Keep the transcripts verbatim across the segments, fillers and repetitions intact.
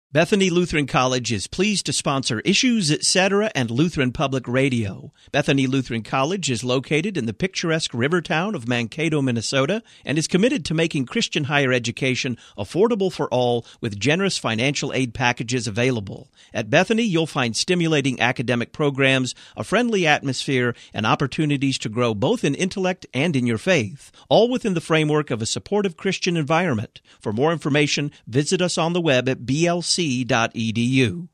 Bethany Lutheran College is pleased to sponsor Issues, et cetera and Lutheran Public Radio. Bethany Lutheran College is located in the picturesque river town of Mankato, Minnesota, and is committed to making Christian higher education affordable for all with generous financial aid packages available. At Bethany, you'll find stimulating academic programs, a friendly atmosphere, and opportunities to grow both in intellect and in your faith, all within the framework of a supportive Christian environment. For more information, visit us on the web at b l c dot e d u.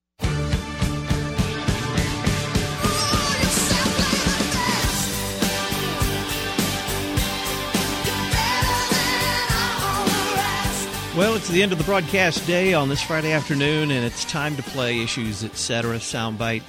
Well, it's the end of the broadcast day on this Friday afternoon, and it's time to play Issues, et cetera soundbite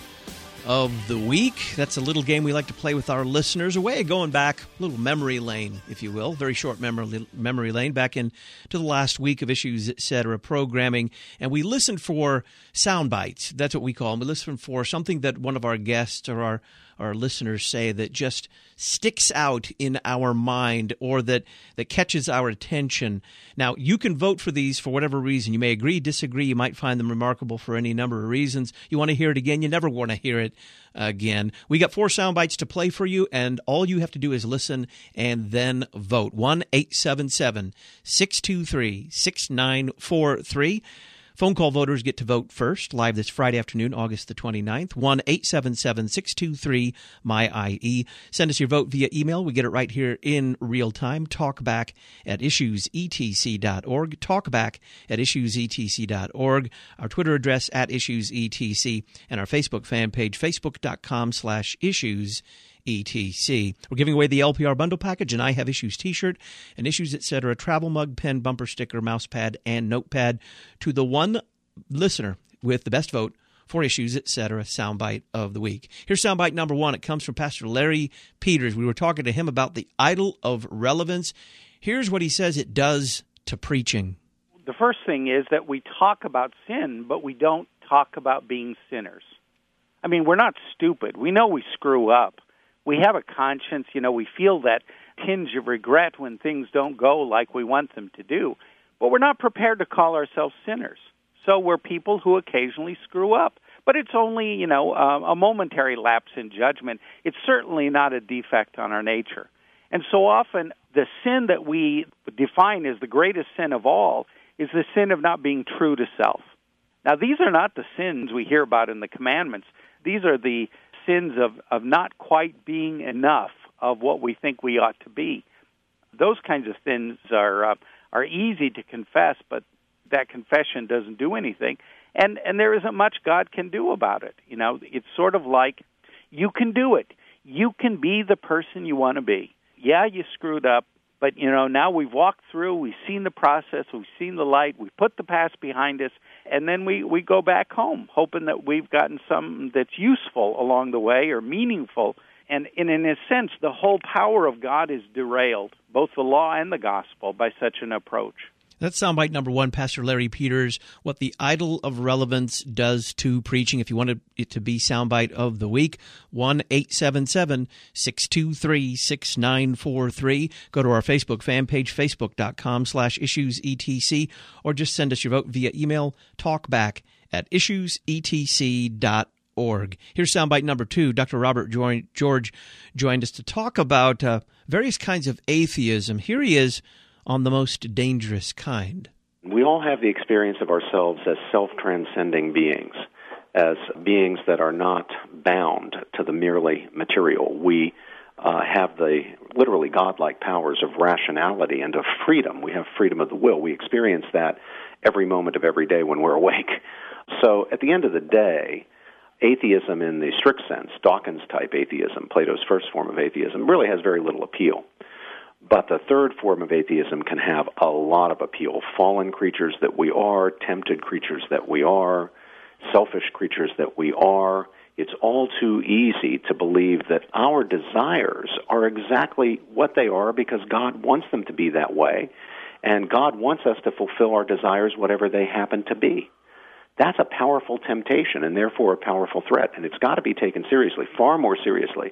of the week. That's a little game we like to play with our listeners, a way of going back, a little memory lane, if you will, very short memory memory lane, back in to the last week of Issues, et cetera programming, and we listened for sound bites. That's what we call them. We listen for something that one of our guests or our our listeners say that just sticks out in our mind or that, that catches our attention. Now, you can vote for these for whatever reason. You may agree, disagree. You might find them remarkable for any number of reasons. You want to hear it again. You never want to hear it again. We got four sound bites to play for you, and all you have to do is listen and then vote. one eight seven seven, six two three, six nine four three. Phone call voters get to vote first, live this Friday afternoon, August the twenty-ninth, one eight seven seven, six two three, M Y I E. Send us your vote via email. We get it right here in real time. Talkback at issues e t c dot org. Talkback at issues e t c dot org. Our Twitter address at issues e t c, and our Facebook fan page, facebook.com slash issues. E T C. We're giving away the L P R bundle package, and I Have Issues t-shirt, and Issues, et cetera, travel mug, pen, bumper sticker, mouse pad, and notepad to the one listener with the best vote for Issues, et cetera soundbite of the week. Here's soundbite number one. It comes from Pastor Larry Peters. We were talking to him about the idol of relevance. Here's what he says it does to preaching. The first thing is that we talk about sin, but we don't talk about being sinners. I mean, we're not stupid. We know we screw up. We have a conscience, you know, we feel that tinge of regret when things don't go like we want them to do, but we're not prepared to call ourselves sinners. So we're people who occasionally screw up, but it's only, you know, uh, a momentary lapse in judgment. It's certainly not a defect on our nature. And so often the sin that we define as the greatest sin of all is the sin of not being true to self. Now, these are not the sins we hear about in the commandments. These are the sins of, of not quite being enough of what we think we ought to be. Those kinds of sins are uh, are easy to confess, but that confession doesn't do anything. And and there isn't much God can do about it. You know, it's sort of like you can do it. You can be the person you want to be. Yeah, you screwed up, but, you know, now we've walked through, we've seen the process, we've seen the light, we've put the past behind us, and then we, we go back home, hoping that we've gotten something that's useful along the way or meaningful. And, and in a sense, the whole power of God is derailed, both the law and the gospel, by such an approach. That's soundbite number one, Pastor Larry Peters, what the idol of relevance does to preaching. If you want it to be soundbite of the week, one eight seven seven, six two three, six nine four three. Go to our Facebook fan page, facebook.com slash issuesetc, or just send us your vote via email, talkback at issuesetc dot org. Here's soundbite number two. Doctor Robert George joined us to talk about uh, various kinds of atheism. Here he is on the most dangerous kind. We all have the experience of ourselves as self-transcending beings, as beings that are not bound to the merely material. We uh, have the literally godlike powers of rationality and of freedom. We have freedom of the will. We experience that every moment of every day when we're awake. So at the end of the day, atheism in the strict sense, Dawkins-type atheism, Plato's first form of atheism, really has very little appeal. But the third form of atheism can have a lot of appeal. Fallen creatures that we are, tempted creatures that we are, selfish creatures that we are. It's all too easy to believe that our desires are exactly what they are because God wants them to be that way, and God wants us to fulfill our desires whatever they happen to be. That's a powerful temptation and therefore a powerful threat, and it's got to be taken seriously, far more seriously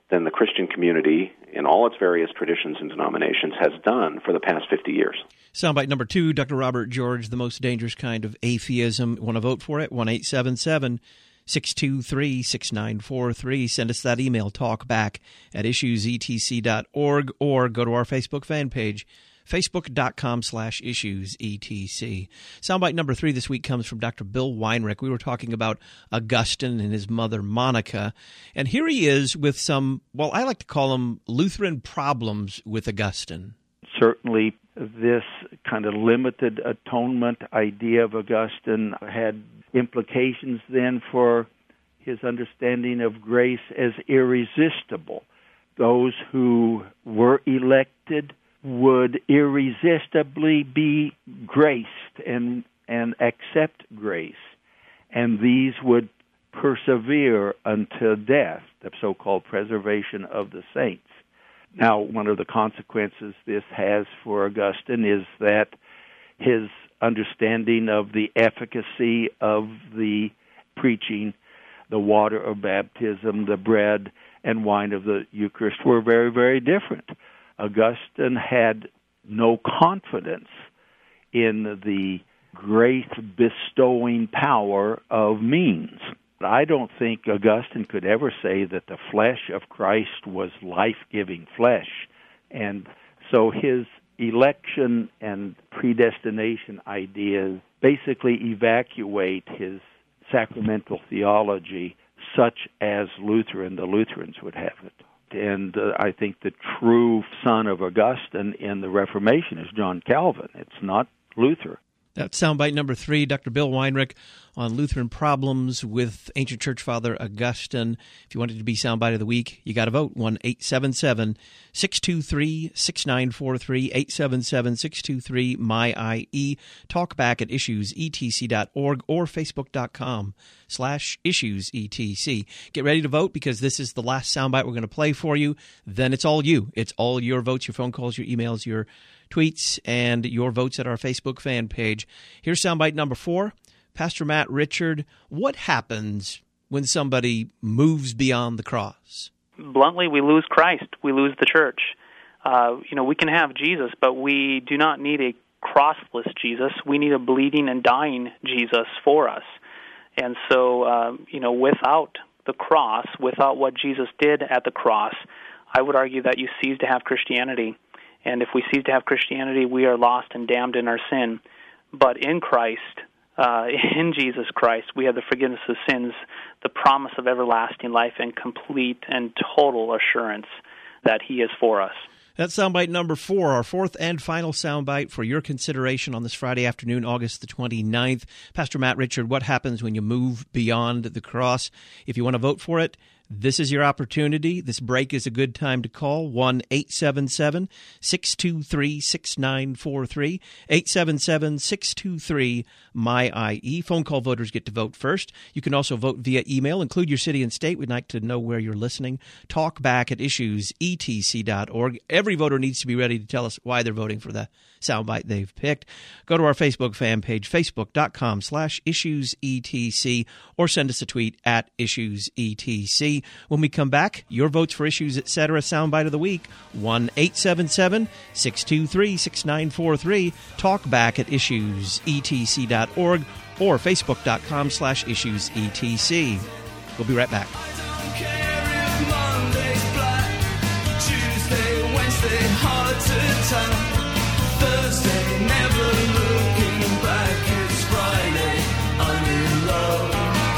than the Christian community in all its various traditions and denominations has done for the past fifty years. Soundbite number two, Doctor Robert George, the most dangerous kind of atheism. Want to vote for it? one eight seven seven, six two three, six nine four three. Send us that email, talkback at issues e t c dot org, or go to our Facebook fan page, facebook.com slash issues etc. Soundbite number three this week comes from Doctor Bill Weinrich. We were talking about Augustine and his mother Monica, and here he is with some, well, I like to call them Lutheran problems with Augustine. Certainly, this kind of limited atonement idea of Augustine had implications then for his understanding of grace as irresistible. Those who were elected would irresistibly be graced and and accept grace, and these would persevere unto death, the so-called preservation of the saints. Now, one of the consequences this has for Augustine is that his understanding of the efficacy of the preaching, the water of baptism, the bread and wine of the Eucharist were very, very different. Augustine had no confidence in the grace-bestowing power of means. I don't think Augustine could ever say that the flesh of Christ was life-giving flesh. And so his election and predestination ideas basically evacuate his sacramental theology such as Luther and the Lutherans would have it. And uh, I think the true son of Augustine in the Reformation is John Calvin. It's not Luther. That's soundbite number three, Doctor Bill Weinrich on Lutheran problems with ancient church father Augustine. If you wanted to be soundbite of the week, you got to vote. one eight seven seven, six two three, six nine four three, eight seven seven, six two three, M Y I E. Talk back at issues e t c dot org or facebook.com slash issues etc. Get ready to vote because this is the last soundbite we're going to play for you. Then it's all you. It's all your votes, your phone calls, your emails, your tweets, and your votes at our Facebook fan page. Here's soundbite number four. Pastor Matt Richard, what happens when somebody moves beyond the cross? Bluntly, we lose Christ. We lose the church. Uh, you know, we can have Jesus, but we do not need a crossless Jesus. We need a bleeding and dying Jesus for us. And so, uh, you know, without the cross, without what Jesus did at the cross, I would argue that you cease to have Christianity. And if we cease to have Christianity, we are lost and damned in our sin. But in Christ, uh, in Jesus Christ, we have the forgiveness of sins, the promise of everlasting life, and complete and total assurance that He is for us. That's soundbite number four, our fourth and final soundbite for your consideration on this Friday afternoon, August the twenty-ninth. Pastor Matt Richard, what happens when you move beyond the cross? If you want to vote for it, this is your opportunity. This break is a good time to call. one eight seven seven, six two three, six nine four three, eight seven seven, six two three, M Y I E. Phone call voters get to vote first. You can also vote via email. Include your city and state. We'd like to know where you're listening. Talk back at issues e t c dot org. Every voter needs to be ready to tell us why they're voting for the soundbite they've picked. Go to our Facebook fan page, facebook.com slash issues etc, or send us a tweet at issues etc. When we come back, your votes for Issues Etc. soundbite of the week, one eight seven seven, six two three, six nine four three. Talk back at issues e t c dot org or facebook.com slash issues etc. We'll be right back. Thursday, never looking back. It's Friday, I'm in love.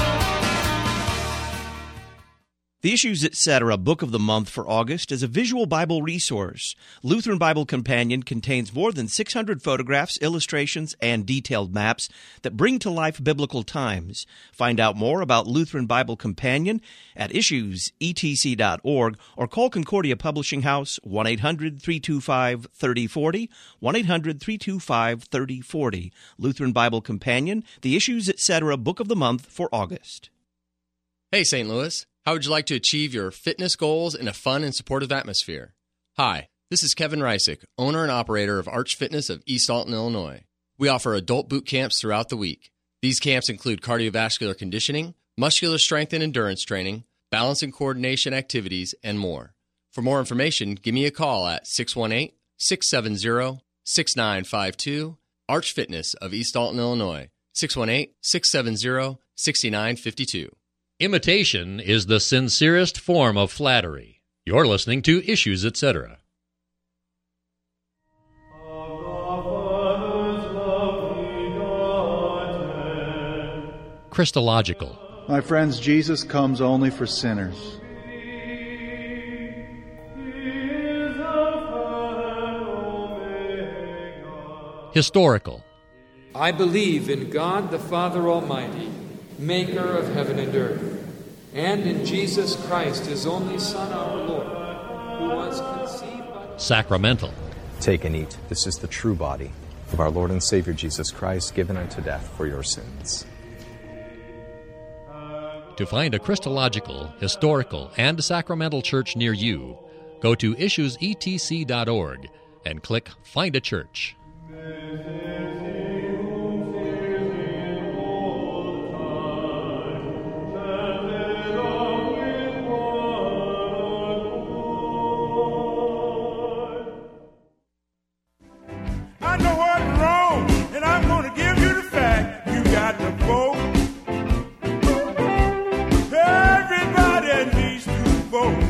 The Issues Etc. Book of the Month for August is a visual Bible resource. Lutheran Bible Companion contains more than six hundred photographs, illustrations, and detailed maps that bring to life biblical times. Find out more about Lutheran Bible Companion at issues e t c dot org or call Concordia Publishing House one eight hundred, three two five, three oh four oh, one eight hundred, three two five, three oh four oh. Lutheran Bible Companion, the Issues Etc. Book of the Month for August. Hey, Saint Louis. How would you like to achieve your fitness goals in a fun and supportive atmosphere? Hi, this is Kevin Reisick, owner and operator of Arch Fitness of East Alton, Illinois. We offer adult boot camps throughout the week. These camps include cardiovascular conditioning, muscular strength and endurance training, balance and coordination activities, and more. For more information, give me a call at six one eight, six seven zero, six nine five two, Arch Fitness of East Alton, Illinois, six one eight, six seven zero, six nine five two. Imitation is the sincerest form of flattery. You're listening to Issues, et cetera. Christological. My friends, Jesus comes only for sinners. Historical. I believe in God the Father Almighty, maker of heaven and earth, and in Jesus Christ, his only Son, our Lord, who was conceived by... Sacramental. Take and eat. This is the true body of our Lord and Savior Jesus Christ, given unto death for your sins. To find a Christological, historical, and sacramental church near you, go to issues e t c dot org and click Find a Church. I know what's wrong, and I'm going to give you the fact. You got to vote. Everybody needs to vote.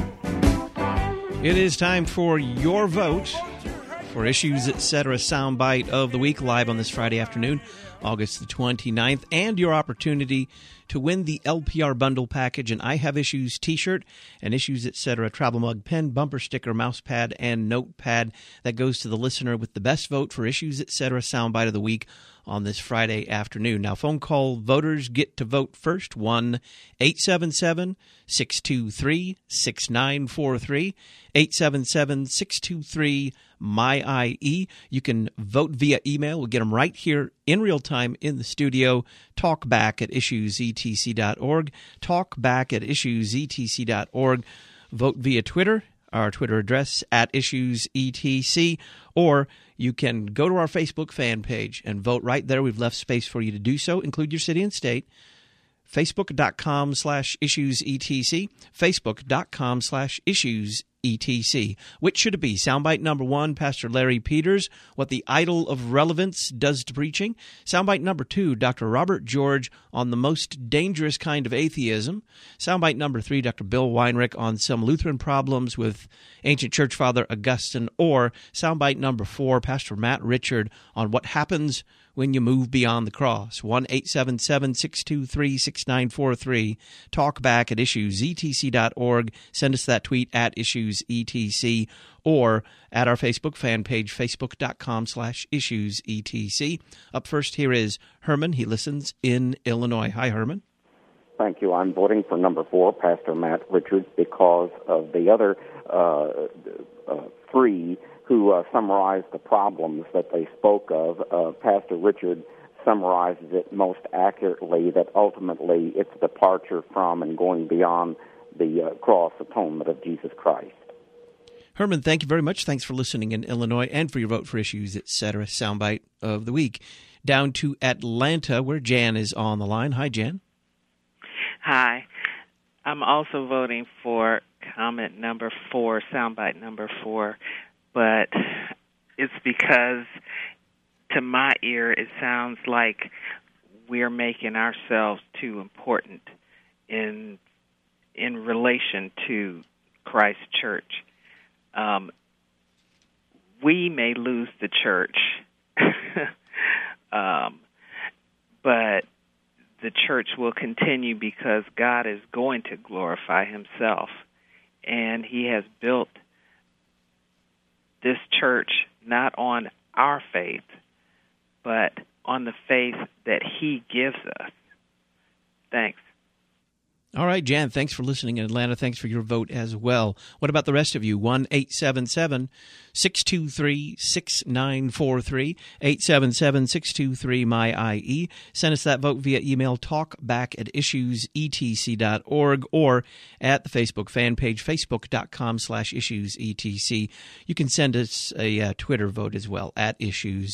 It is time for your vote for Issues, et cetera. Soundbite of the week, live on this Friday afternoon, August the twenty-ninth, and your opportunity to win the L P R bundle package, an I Have Issues t-shirt, an Issues, et cetera. travel mug, pen, bumper sticker, mouse pad, and notepad. That goes to the listener with the best vote for Issues, et cetera. Soundbite of the week on this Friday afternoon. Now, phone call voters get to vote first. one eight seven seven, six two three, six nine four three, eight seven seven, six two three, M Y I E. You can vote via email. We'll get them right here in real time in the studio. Talkback at issues e t c dot org. Talkback at issues e t c dot org. Vote via Twitter. Our Twitter address at issuesetc, or you can go to our Facebook fan page and vote right there. We've left space for you to do so. Include your city and state. Facebook.com slash issuesetc. Facebook.com slash issues E T C. Which should it be? Soundbite number one, Pastor Larry Peters, What the Idol of Relevance Does to Preaching. Soundbite number two, Doctor Robert George, on the most dangerous kind of atheism. Soundbite number three, Doctor Bill Weinrich, on some Lutheran problems with ancient church father Augustine. Or soundbite number four, Pastor Matt Richard, on what happens when you move beyond the cross. one eight seven seven, six two three, six nine four three. Talk back at issues e t c dot org. Send us that tweet at issuesetc, or at our Facebook fan page, facebook.com slash issuesetc. Up first, here is Herman. He listens in Illinois. Hi, Herman. Thank you. I'm voting for number four, Pastor Matt Richards, because of the other uh, uh, three who uh, summarized the problems that they spoke of. Uh, Pastor Richard summarizes it most accurately, that ultimately it's departure from and going beyond the uh, cross atonement of Jesus Christ. Herman, thank you very much. Thanks for listening in Illinois and for your vote for Issues, et cetera. Soundbite of the week. Down to Atlanta, where Jan is on the line. Hi, Jan. Hi. I'm also voting for comment number four, soundbite number four, but it's because to my ear it sounds like we're making ourselves too important in in relation to Christ's church. Um, we may lose the church, um, but the church will continue because God is going to glorify himself, and he has built this church not on our faith, but on the faith that he gives us. Thanks. All right, Jan, thanks for listening in Atlanta. Thanks for your vote as well. What about the rest of you? one eight seven seven, six two three, six nine four three, eight seven seven, six two three, M Y I E. Send us that vote via email, talkback at issues e t c dot org, or at the Facebook fan page, facebook.com slash issuesetc. You can send us a uh, Twitter vote as well, at issues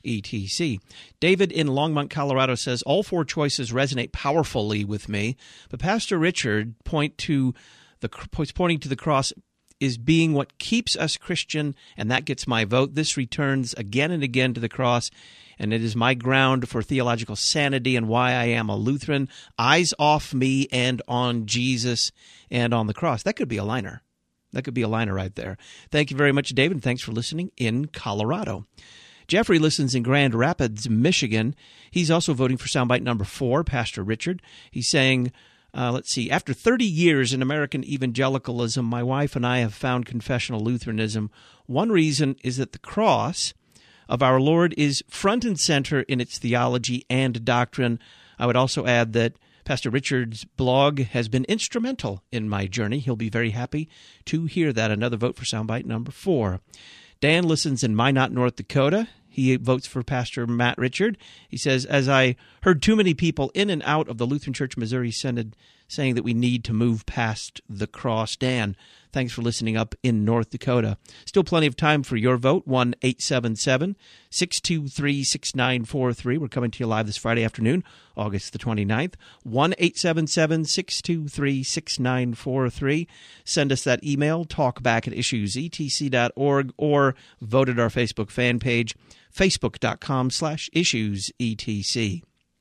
E T C. David in Longmont, Colorado says, all four choices resonate powerfully with me, but Pastor Richard point to the pointing to the cross is being what keeps us Christian, and that gets my vote. This returns again and again to the cross, and it is my ground for theological sanity and why I am a Lutheran. Eyes off me and on Jesus and on the cross. That could be a liner. That could be a liner right there. Thank you very much, David, and thanks for listening in Colorado. Jeffrey listens in Grand Rapids, Michigan. He's also voting for soundbite number four, Pastor Richard. He's saying, uh, let's see, after thirty years in American evangelicalism, my wife and I have found confessional Lutheranism. One reason is that the cross of our Lord is front and center in its theology and doctrine. I would also add that Pastor Richard's blog has been instrumental in my journey. He'll be very happy to hear that. Another vote for soundbite number four. Dan listens in Minot, North Dakota. He votes for Pastor Matt Richard. He says, as I heard too many people in and out of the Lutheran Church Missouri Synod saying that we need to move past the cross. Dan, thanks for listening up in North Dakota. Still plenty of time for your vote, one eight seven seven, six two three, six nine four three. We're coming to you live this Friday afternoon, August the twenty-ninth, one eight seven seven, six two three, six nine four three. Send us that email, talkback at issues e t c dot org, or vote at our Facebook fan page, facebook.com slash issues etc.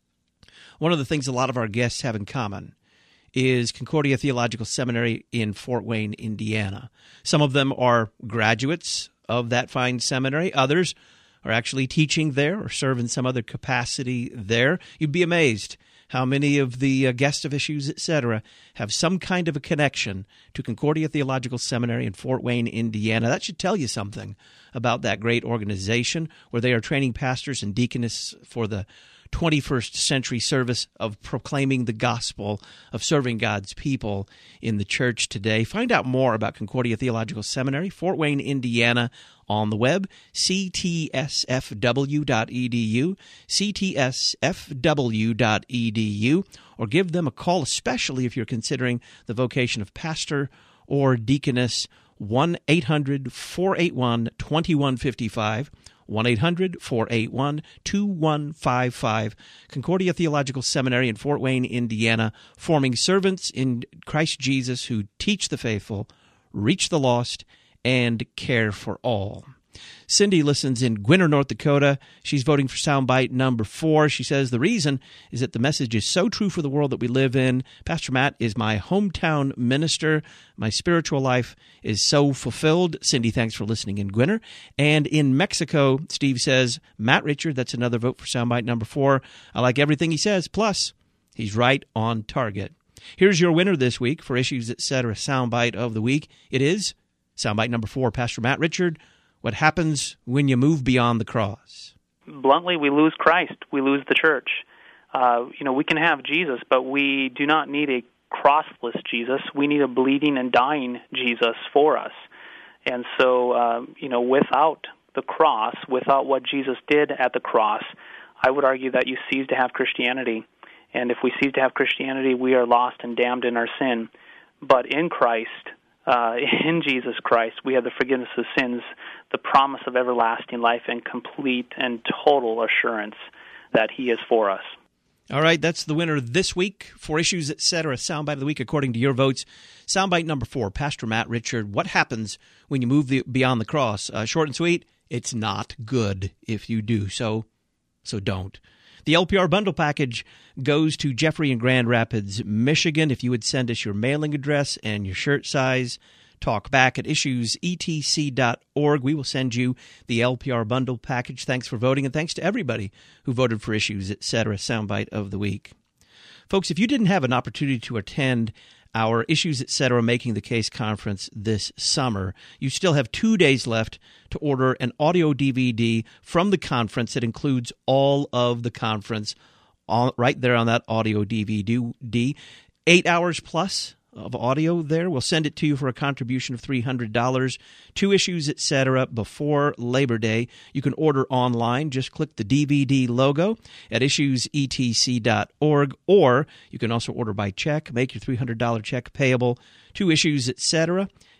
One of the things a lot of our guests have in common is Concordia Theological Seminary in Fort Wayne, Indiana. Some of them are graduates of that fine seminary. Others are actually teaching there or serve in some other capacity there. You'd be amazed how many of the uh, guests of Issues, et cetera, have some kind of a connection to Concordia Theological Seminary in Fort Wayne, Indiana. That should tell you something about that great organization where they are training pastors and deaconess for the twenty-first century service of proclaiming the gospel, of serving God's people in the church today. Find out more about Concordia Theological Seminary, Fort Wayne, Indiana, on the web, c t s f w dot e d u, c t s f w dot e d u, or give them a call, especially if you're considering the vocation of pastor or deaconess, one eight hundred, four eight one, two one five five, one eight hundred, four eight one, two one five five. Concordia Theological Seminary in Fort Wayne, Indiana, forming servants in Christ Jesus who teach the faithful, reach the lost, and care for all. Cindy listens in Gwinner, North Dakota. She's voting for soundbite number four. She says, the reason is that the message is so true for the world that we live in. Pastor Matt is my hometown minister. My spiritual life is so fulfilled. Cindy, thanks for listening in Gwinner. And in Mexico, Steve says, Matt Richard, that's another vote for soundbite number four. I like everything he says. Plus, he's right on target. Here's your winner this week for Issues, et cetera. Soundbite of the week. It is soundbite number four, Pastor Matt Richard. What happens when you move beyond the cross? Bluntly, we lose Christ. We lose the church. Uh, you know, we can have Jesus, but we do not need a crossless Jesus. We need a bleeding and dying Jesus for us. And so, uh, you know, without the cross, without what Jesus did at the cross, I would argue that you cease to have Christianity. And if we cease to have Christianity, we are lost and damned in our sin. But in Christ, Uh, in Jesus Christ, we have the forgiveness of sins, the promise of everlasting life, and complete and total assurance that He is for us. All right, that's the winner this week for Issues, et cetera. Soundbite of the week according to your votes. Soundbite number four, Pastor Matt Richard. What happens when you move the, beyond the cross? Uh, short and sweet, it's not good if you do so, so don't. The L P R bundle package goes to Jeffrey in Grand Rapids, Michigan. If you would send us your mailing address and your shirt size, talk back at issues e t c dot org. We will send you the L P R bundle package. Thanks for voting, and thanks to everybody who voted for Issues, et cetera. Soundbite of the week. Folks, if you didn't have an opportunity to attend our Issues, et cetera. Making the Case conference this summer, you still have two days left to order an audio D V D from the conference that includes all of the conference all, right there on that audio D V D. Eight hours plus of audio there. We'll send it to you for a contribution of three hundred dollars. Two Issues, et cetera, before Labor Day. You can order online. Just click the D V D logo at issues e t c dot org, or you can also order by check. Make your three hundred dollars check payable to Issues, et cetera,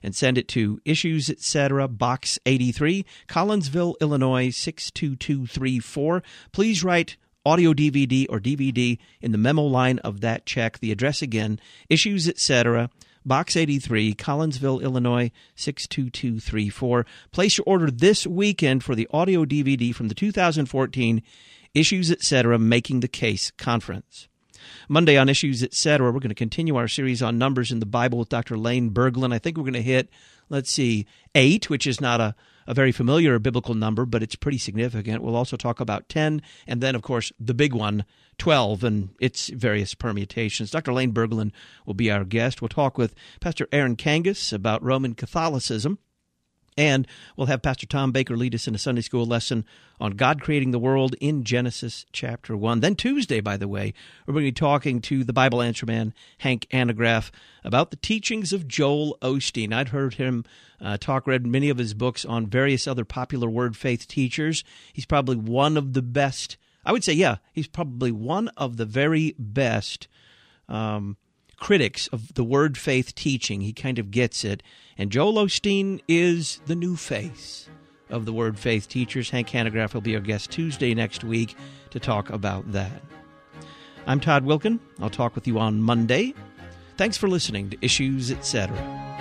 and send it to Issues Etc., Box eighty-three, Collinsville, Illinois, six two two three four. Please write audio D V D or D V D in the memo line of that check. The address again, Issues Etc., Box eighty-three, Collinsville, Illinois, six two two three four. Place your order this weekend for the audio D V D from the two thousand fourteen Issues Etc. Making the Case Conference. Monday on Issues Etc., we're going to continue our series on numbers in the Bible with Doctor Lane Berglund. I think we're going to hit, let's see, eight, which is not a, a very familiar biblical number, but it's pretty significant. We'll also talk about ten, and then, of course, the big one, twelve, and its various permutations. Doctor Lane Berglund will be our guest. We'll talk with Pastor Aaron Kangas about Roman Catholicism. And we'll have Pastor Tom Baker lead us in a Sunday school lesson on God creating the world in Genesis chapter one. Then Tuesday, by the way, we're going to be talking to the Bible answer man, Hank Hanegraaff, about the teachings of Joel Osteen. I'd heard him uh, talk, read many of his books on various other popular word faith teachers. He's probably one of the best, I would say, yeah, he's probably one of the very best um critics of the word faith teaching. He kind of gets it. And Joel Osteen is the new face of the word faith teachers. Hank Hanegraaff will be our guest Tuesday next week to talk about that. I'm Todd Wilkin. I'll talk with you on Monday. Thanks for listening to Issues Etc.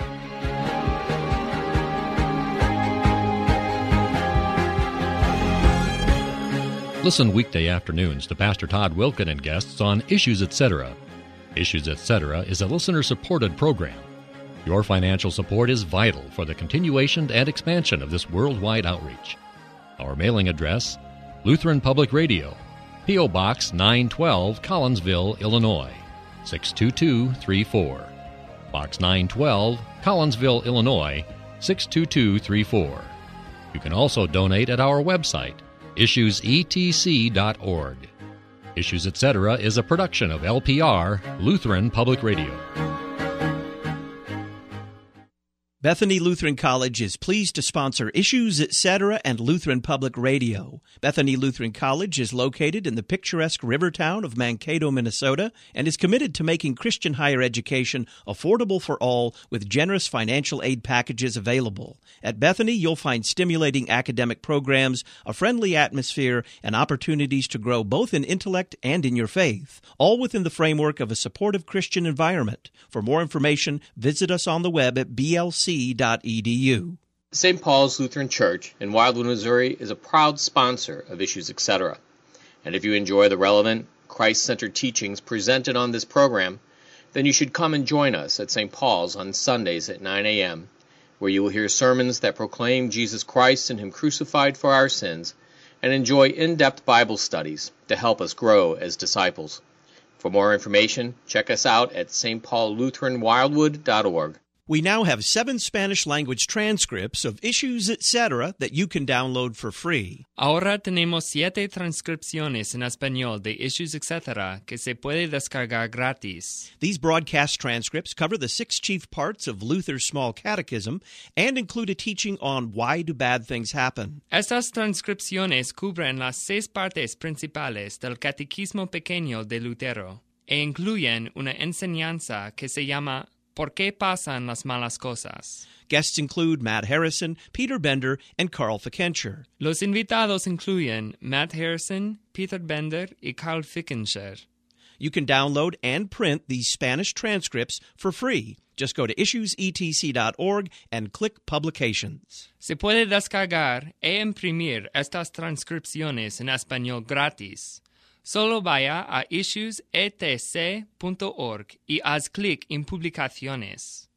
Listen weekday afternoons to Pastor Todd Wilkin and guests on Issues Etc. Issues Etc. is a listener-supported program. Your financial support is vital for the continuation and expansion of this worldwide outreach. Our mailing address, Lutheran Public Radio, P O. Box nine twelve, Collinsville, Illinois, six two two three four. Box nine twelve, Collinsville, Illinois, six two two three four. You can also donate at our website, issues e t c dot org. Issues Etc. is a production of L P R, Lutheran Public Radio. Bethany Lutheran College is pleased to sponsor Issues Etc. and Lutheran Public Radio. Bethany Lutheran College is located in the picturesque river town of Mankato, Minnesota, and is committed to making Christian higher education affordable for all with generous financial aid packages available. At Bethany, you'll find stimulating academic programs, a friendly atmosphere, and opportunities to grow both in intellect and in your faith, all within the framework of a supportive Christian environment. For more information, visit us on the web at b l c dot e d u. Saint Paul's Lutheran Church in Wildwood, Missouri is a proud sponsor of Issues Etc. And if you enjoy the relevant, Christ-centered teachings presented on this program, then you should come and join us at Saint Paul's on Sundays at nine a.m., where you will hear sermons that proclaim Jesus Christ and Him crucified for our sins, and enjoy in-depth Bible studies to help us grow as disciples. For more information, check us out at s t paul lutheran wildwood dot org. We now have seven Spanish-language transcripts of Issues Etc. that you can download for free. Ahora tenemos siete transcripciones en español de Issues Etc. que se puede descargar gratis. These broadcast transcripts cover the six chief parts of Luther's Small Catechism and include a teaching on why do bad things happen. Estas transcripciones cubren las seis partes principales del Catecismo Pequeño de Lutero e incluyen una enseñanza que se llama ¿Por qué pasan las malas cosas? Guests include Matt Harrison, Peter Bender, and Carl Fickenshire. Los invitados incluyen Matt Harrison, Peter Bender, y Carl Fickenshire. You can download and print these Spanish transcripts for free. Just go to issues e t c dot org and click Publications. Se puede descargar e imprimir estas transcripciones en español gratis. Solo vaya a issues e t c punto org y haz clic en Publicaciones.